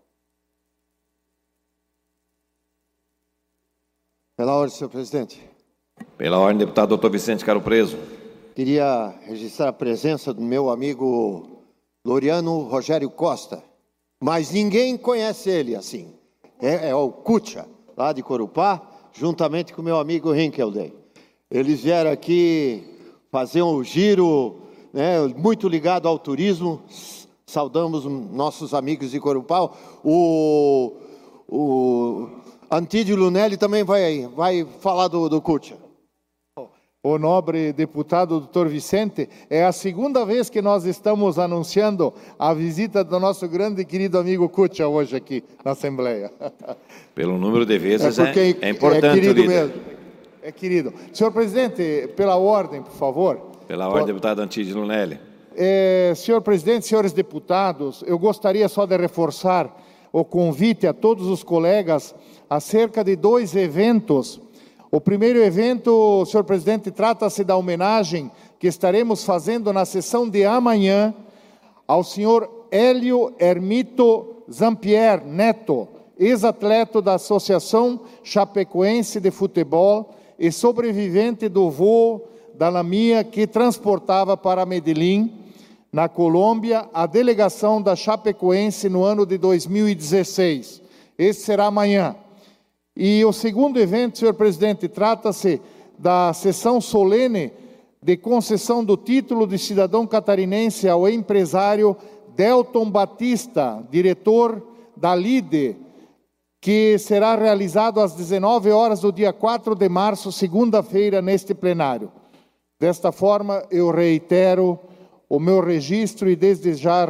Pela ordem, senhor presidente. Pela ordem, deputado doutor Vicente Caro Preso. Queria registrar a presença do meu amigo Loriano Rogério Costa, mas ninguém conhece ele assim. É, é o Cutia, lá de Corupá, juntamente com o meu amigo Hinkelday. Eles vieram aqui fazer um giro, né, muito ligado ao turismo. Saudamos nossos amigos de Corupá. O, o Antídio Lunelli também vai, vai falar do, do Cutia. o nobre deputado doutor Vicente. É a segunda vez que nós estamos anunciando a visita do nosso grande e querido amigo Cutcha hoje aqui na Assembleia. Pelo número de vezes é, é, é importante, é querido líder. mesmo. É querido. Senhor presidente, pela ordem, por favor. Pela ordem, deputado Antídio Lunelli. É, senhor presidente, senhores deputados, eu gostaria só de reforçar o convite a todos os colegas acerca de dois eventos. O primeiro evento, senhor presidente, trata-se da homenagem que estaremos fazendo na sessão de amanhã ao senhor Hélio Hermito Zampier Neto, ex-atleta da Associação Chapecoense de Futebol e sobrevivente do voo da Lamia que transportava para Medellín, na Colômbia, a delegação da Chapecoense no ano de dois mil e dezesseis. Esse será amanhã. E o segundo evento, senhor presidente, trata-se da sessão solene de concessão do título de cidadão catarinense ao empresário Delton Batista, diretor da Lide, que será realizado às dezenove horas do dia quatro de março, segunda-feira, neste plenário. Desta forma, eu reitero o meu registro e desde já...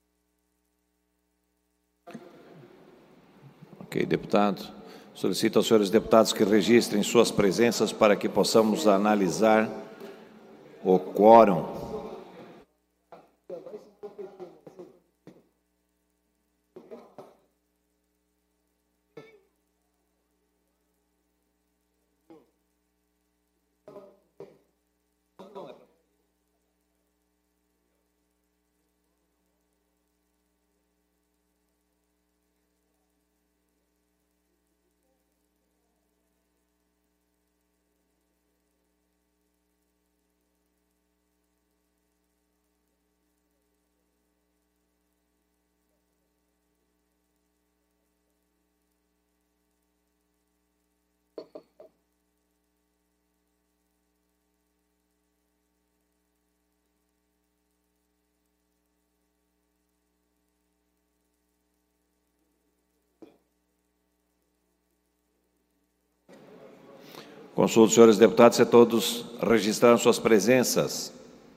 Ok, deputado. Solicito aos senhores deputados que registrem suas presenças para que possamos analisar o quórum. Consulto os senhores deputados se todos registraram suas presenças.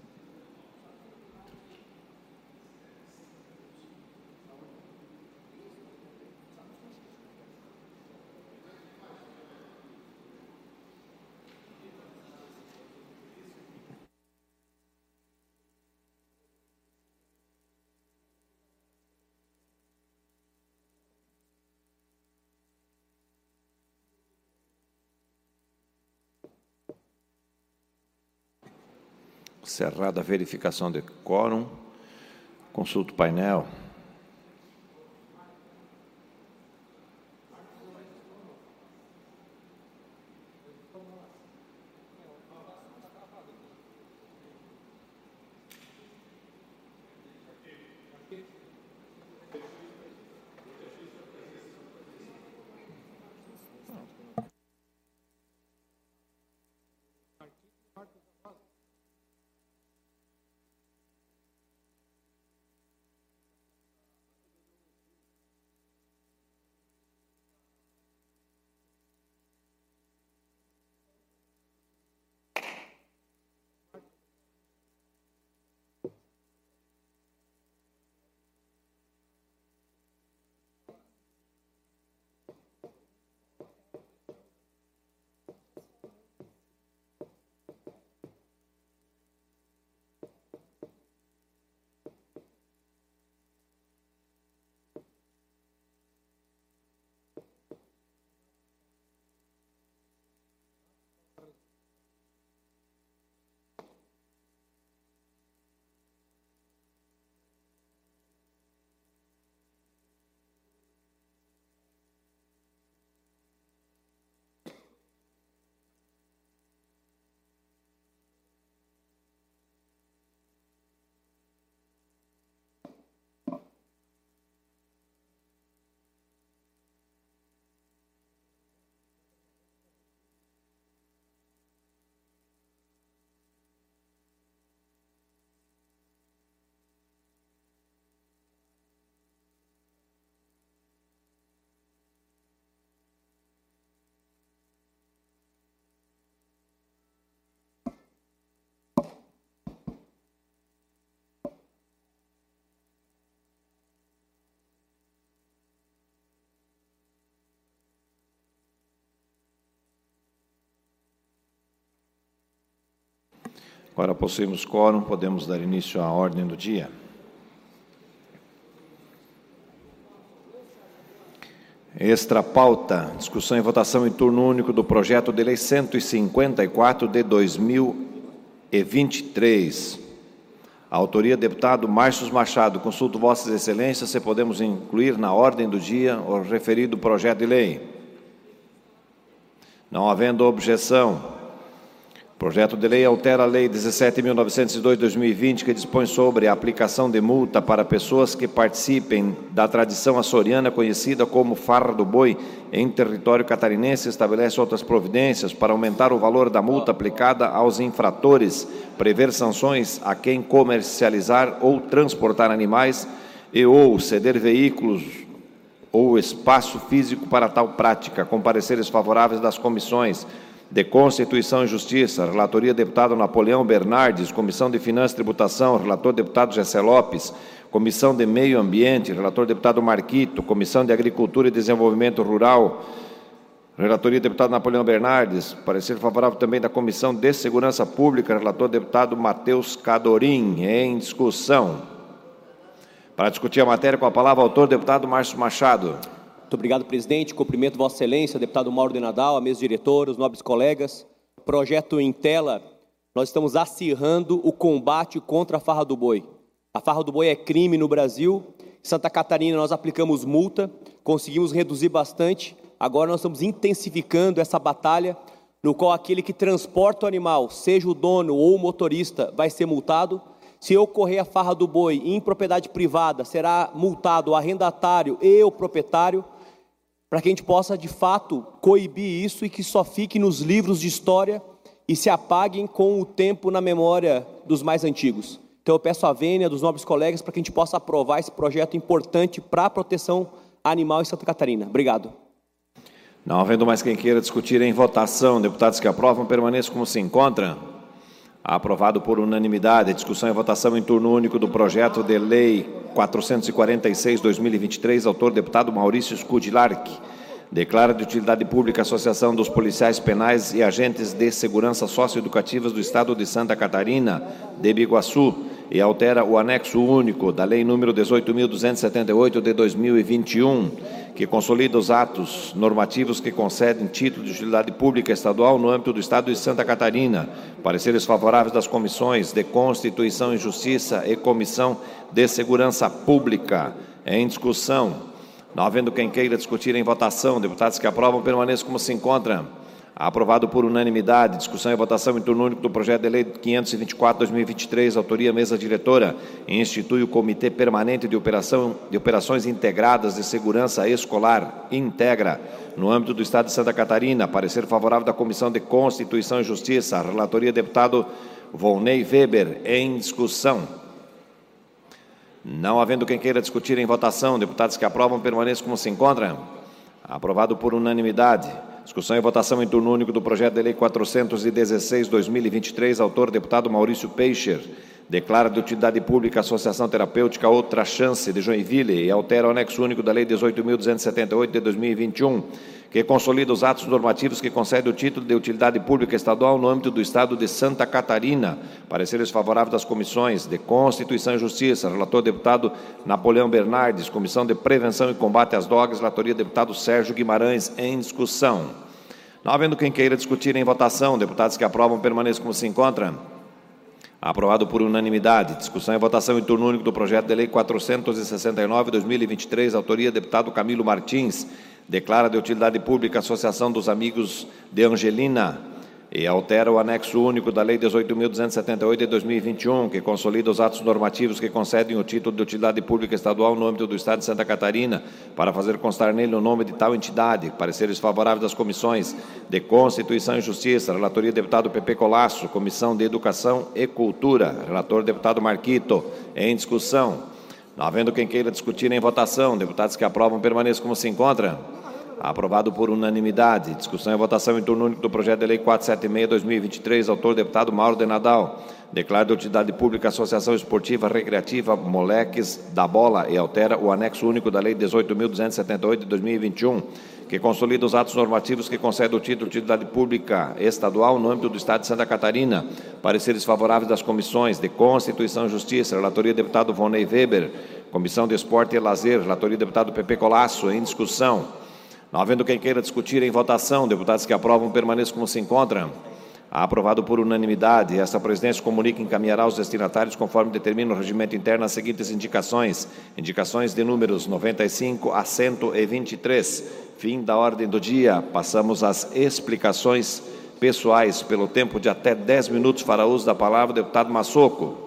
Cerrada a verificação de quórum. Consulto o painel. Agora possuímos quórum, podemos dar início à ordem do dia. Extra pauta, discussão e votação em turno único do projeto de lei cento e cinquenta e quatro de dois mil e vinte e três. A autoria, deputado Márcio Machado. Consulto Vossas Excelências se podemos incluir na ordem do dia o referido projeto de lei. Não havendo objeção, o projeto de lei altera a Lei dezessete mil novecentos e dois de dois mil e vinte, que dispõe sobre a aplicação de multa para pessoas que participem da tradição açoriana conhecida como farra do boi em território catarinense, estabelece outras providências para aumentar o valor da multa aplicada aos infratores, prever sanções a quem comercializar ou transportar animais e ou ceder veículos ou espaço físico para tal prática, com pareceres favoráveis das comissões de Constituição e Justiça, relatoria deputado Napoleão Bernardes, Comissão de Finanças e Tributação, relator deputado Gessé Lopes, Comissão de Meio Ambiente, relator deputado Marquito, Comissão de Agricultura e Desenvolvimento Rural, relatoria deputado Napoleão Bernardes, parecer favorável também da Comissão de Segurança Pública, relator deputado Matheus Cadorim, em discussão. Para discutir a matéria, com a palavra, autor deputado Márcio Machado. Muito obrigado, presidente. Cumprimento Vossa Excelência, deputado Mauro de Nadal, a mesa diretora, os nobres colegas. Projeto em tela, nós estamos acirrando o combate contra a farra do boi. A farra do boi é crime no Brasil. Em Santa Catarina nós aplicamos multa, conseguimos reduzir bastante. Agora nós estamos intensificando essa batalha, no qual aquele que transporta o animal, seja o dono ou o motorista, vai ser multado. Se ocorrer a farra do boi em propriedade privada, será multado o arrendatário e o proprietário, para que a gente possa, de fato, coibir isso e que só fique nos livros de história e se apaguem com o tempo na memória dos mais antigos. Então eu peço a vênia dos nobres colegas para que a gente possa aprovar esse projeto importante para a proteção animal em Santa Catarina. Obrigado. Não havendo mais quem queira discutir em votação, deputados que aprovam, permaneçam como se encontram. Aprovado por unanimidade. Discussão e votação em turno único do projeto de lei quatrocentos e quarenta e seis de dois mil e vinte e três, autor deputado Maurício Skudilark. Declara de utilidade pública a Associação dos Policiais Penais e Agentes de Segurança Socioeducativas do Estado de Santa Catarina, de Biguaçu, e altera o anexo único da Lei número dezoito mil duzentos e setenta e oito de dois mil e vinte e um, que consolida os atos normativos que concedem título de utilidade pública estadual no âmbito do Estado de Santa Catarina. Pareceres favoráveis das comissões de Constituição e Justiça e Comissão de Segurança Pública. Em discussão. Não havendo quem queira discutir em votação, deputados que aprovam permaneçam como se encontram. Aprovado por unanimidade. Discussão e votação em turno único do projeto de lei quinhentos e vinte e quatro de dois mil e vinte e três, autoria mesa diretora, institui o Comitê Permanente de, Operação, de Operações Integradas de Segurança Escolar, integra, no âmbito do Estado de Santa Catarina. Parecer favorável da Comissão de Constituição e Justiça, relatoria deputado Volney Weber, em discussão. Não havendo quem queira discutir em votação, deputados que aprovam permaneçam como se encontram. Aprovado por unanimidade. Discussão e votação em turno único do projeto de lei quatrocentos e dezesseis de dois mil e vinte e três, autor deputado Maurício Peixer. Declara de utilidade pública a Associação Terapêutica Outra Chance de Joinville e altera o anexo único da Lei dezoito mil duzentos e setenta e oito de dois mil e vinte e um, que consolida os atos normativos que concedem o título de utilidade pública estadual no âmbito do Estado de Santa Catarina. Pareceres favoráveis das comissões de Constituição e Justiça, relator deputado Napoleão Bernardes, Comissão de Prevenção e Combate às Drogas, relatoria deputado Sérgio Guimarães, em discussão. Não havendo quem queira discutir em votação, deputados que aprovam permaneçam como se encontram. Aprovado por unanimidade. Discussão e votação em turno único do projeto de lei quatrocentos e sessenta e nove de dois mil e vinte e três, autoria deputado Camilo Martins. Declara de utilidade pública a Associação dos Amigos de Angelina e altera o anexo único da Lei dezoito mil duzentos e setenta e oito de dois mil e vinte e um, que consolida os atos normativos que concedem o título de utilidade pública estadual no âmbito do Estado de Santa Catarina, para fazer constar nele o nome de tal entidade. Pareceres favoráveis das comissões de Constituição e Justiça, relatoria deputado Pepe Colasso, Comissão de Educação e Cultura, relator deputado Marquito, em discussão. Não havendo quem queira discutir em votação, deputados que aprovam permaneçam como se encontram. Aprovado por unanimidade. Discussão e votação em turno único do projeto de lei quatrocentos e setenta e seis barra dois mil e vinte e três, autor deputado Mauro de Nadal. Declara de utilidade pública a Associação Esportiva Recreativa Moleques da Bola e altera o anexo único da lei dezoito mil duzentos e setenta e oito de dois mil e vinte e um, que consolida os atos normativos que concedem o título de utilidade pública estadual no âmbito do Estado de Santa Catarina. Pareceres favoráveis das comissões de Constituição e Justiça. Relatoria deputado Vonei Weber. Comissão de Esporte e Lazer. Relatoria deputado Pepe Colasso. Em discussão. Não havendo quem queira discutir, em votação, deputados que aprovam permaneçam como se encontram. Aprovado por unanimidade. Esta presidência comunica e encaminhará aos destinatários, conforme determina o regimento interno, as seguintes indicações. Indicações de números noventa e cinco a cento e vinte e três. Fim da ordem do dia. Passamos às explicações pessoais. Pelo tempo de até dez minutos, fará uso da palavra o deputado Massoco.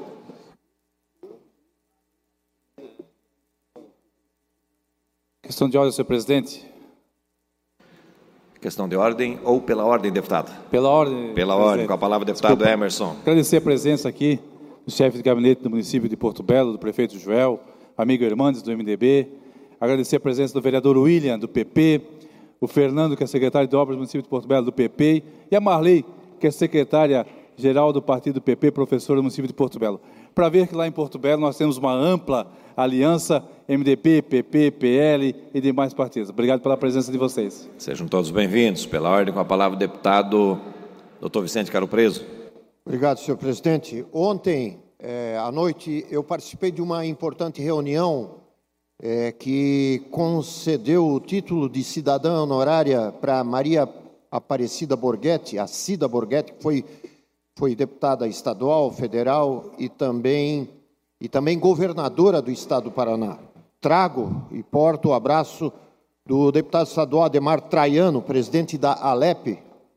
Questão de ordem, senhor presidente. Questão de ordem ou pela ordem, deputado? Pela ordem. Pela ordem, com a palavra, deputado Desculpa. Emerson. Agradecer a presença aqui do chefe de gabinete do município de Porto Belo, do prefeito Joel, amigo Hermandes, do M D B. Agradecer a presença do vereador William, do P P, o Fernando, que é secretário de obras do município de Porto Belo, do P P, e a Marley, que é secretária-geral do partido P P, professora do município de Porto Belo. Para ver que lá em Porto Belo nós temos uma ampla aliança M D B, P P, P L e demais partidos. Obrigado pela presença de vocês. Sejam todos bem-vindos. Pela ordem, com a palavra o deputado doutor Vicente Caro Preso. Obrigado, senhor presidente. Ontem, é, à noite, eu participei de uma importante reunião é, que concedeu o título de cidadã honorária para Maria Aparecida Borghetti, a Cida Borghetti, que foi, foi deputada estadual, federal e também, e também governadora do estado do Paraná. Trago e porto o abraço do deputado estadual Ademar Traiano, presidente da ALEP,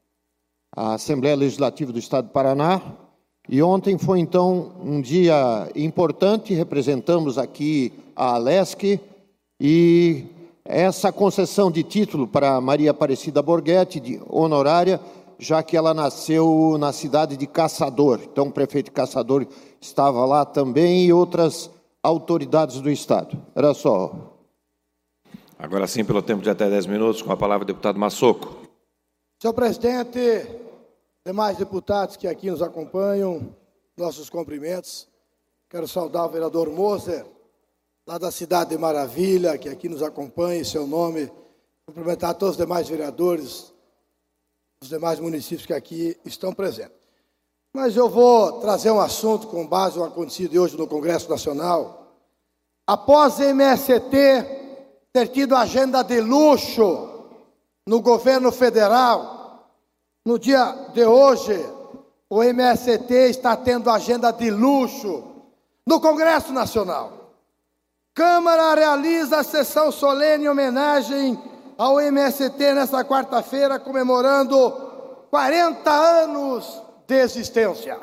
a Assembleia Legislativa do Estado do Paraná. E ontem foi, então, um dia importante, representamos aqui a ALESC, e essa concessão de título para Maria Aparecida Borghetti, de honorária, já que ela nasceu na cidade de Caçador. Então, o prefeito de Caçador estava lá também e outras autoridades do Estado. Era só. Agora sim, pelo tempo de até dez minutos, com a palavra o deputado Massoco. Senhor presidente, demais deputados que aqui nos acompanham, nossos cumprimentos. Quero saudar o vereador Moser, lá da cidade de Maravilha, que aqui nos acompanha, em seu nome. Cumprimentar todos os demais vereadores, os demais municípios que aqui estão presentes. Mas eu vou trazer um assunto com base no acontecido hoje no Congresso Nacional. Após a M S T ter tido agenda de luxo no governo federal, no dia de hoje, o M S T está tendo agenda de luxo no Congresso Nacional. Câmara realiza a sessão solene em homenagem ao M S T nesta quarta-feira, comemorando quarenta anos de existência.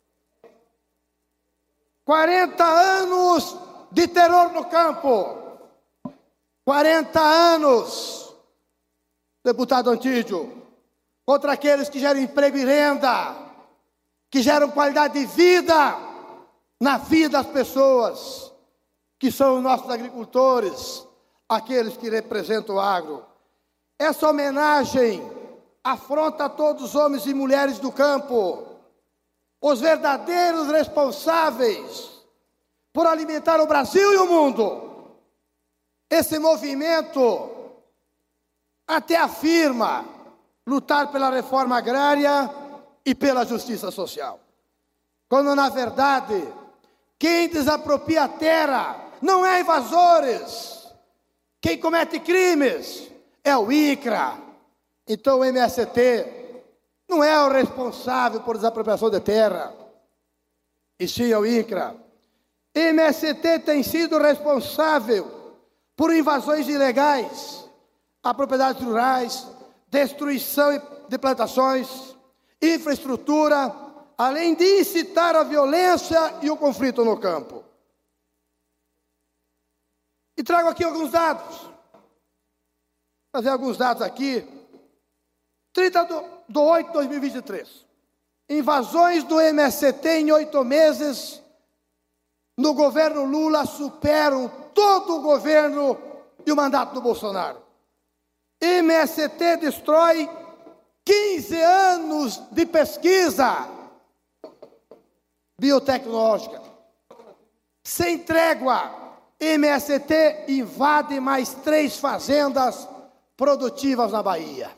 quarenta anos de terror no campo. quarenta anos, deputado Antídio, contra aqueles que geram emprego e renda, que geram qualidade de vida na vida das pessoas, que são os nossos agricultores, aqueles que representam o agro. Essa homenagem afronta todos os homens e mulheres do campo, os verdadeiros responsáveis por alimentar o Brasil e o mundo. Esse movimento até afirma lutar pela reforma agrária e pela justiça social, quando na verdade quem desapropria a terra não é invasores, quem comete crimes é o ICRA. Então o M S T não é o responsável por desapropriação de terra, e sim é o ICRA. M S T tem sido responsável por invasões ilegais a propriedades rurais, destruição de plantações, infraestrutura, além de incitar a violência e o conflito no campo. E trago aqui alguns dados. Vou trazer alguns dados aqui. trinta de oito de dois mil e vinte e três. Invasões do M S T em oito meses no governo Lula superam todo o governo e o mandato do Bolsonaro. M S T destrói quinze anos de pesquisa biotecnológica. Sem trégua, M S T invade mais três fazendas produtivas na Bahia.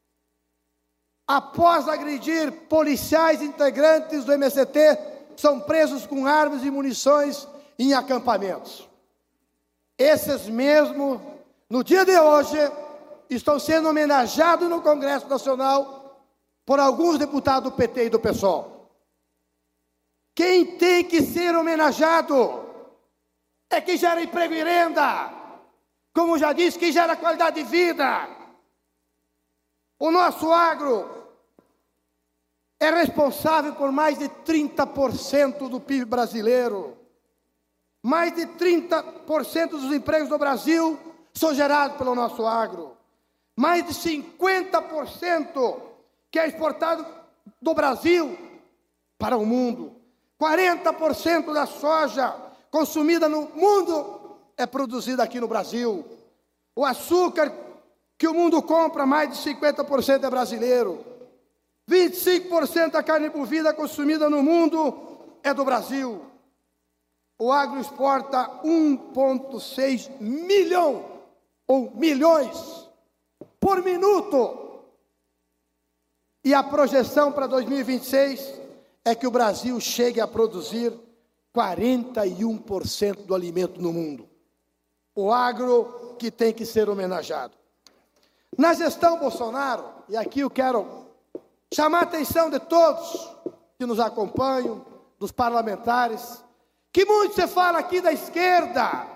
Após agredir policiais integrantes do M S T, são presos com armas e munições em acampamentos. Esses mesmos, no dia de hoje, estão sendo homenageados no Congresso Nacional por alguns deputados do P T e do P SOL. Quem tem que ser homenageado é quem gera emprego e renda, como já disse, quem gera qualidade de vida. O nosso agro é responsável por mais de trinta por cento do P I B brasileiro. Mais de trinta por cento dos empregos do Brasil são gerados pelo nosso agro. Mais de cinquenta por cento que é exportado do Brasil para o mundo. quarenta por cento da soja consumida no mundo é produzida aqui no Brasil. O açúcar que o mundo compra, mais de cinquenta por cento é brasileiro. vinte e cinco por cento da carne bovina consumida no mundo é do Brasil. O agro exporta um vírgula seis milhão ou milhões por minuto. E a projeção para dois mil e vinte e seis é que o Brasil chegue a produzir quarenta e um por cento do alimento no mundo. O agro que tem que ser homenageado. Na gestão Bolsonaro, e aqui eu quero chamar a atenção de todos que nos acompanham, dos parlamentares, que muito se fala aqui da esquerda,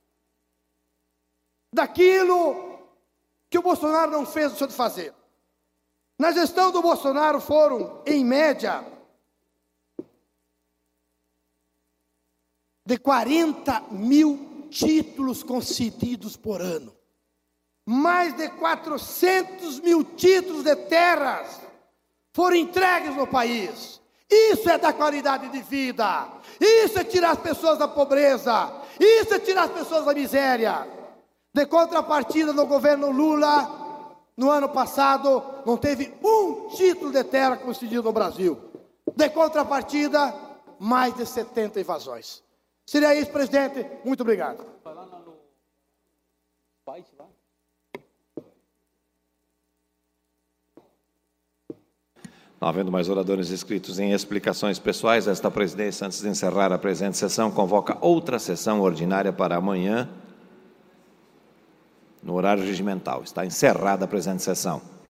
daquilo que o Bolsonaro não fez, deixou de fazer. Na gestão do Bolsonaro foram, em média, de quarenta mil títulos concedidos por ano. Mais de quatrocentos mil títulos de terras foram entregues no país. Isso é dar qualidade de vida. Isso é tirar as pessoas da pobreza. Isso é tirar as pessoas da miséria. De contrapartida, no governo Lula, no ano passado, não teve um título de terra concedido no Brasil. De contrapartida, mais de setenta invasões. Seria isso, presidente. Muito obrigado. Não havendo mais oradores inscritos em explicações pessoais, esta presidência, antes de encerrar a presente sessão, convoca outra sessão ordinária para amanhã, no horário regimental. Está encerrada a presente sessão.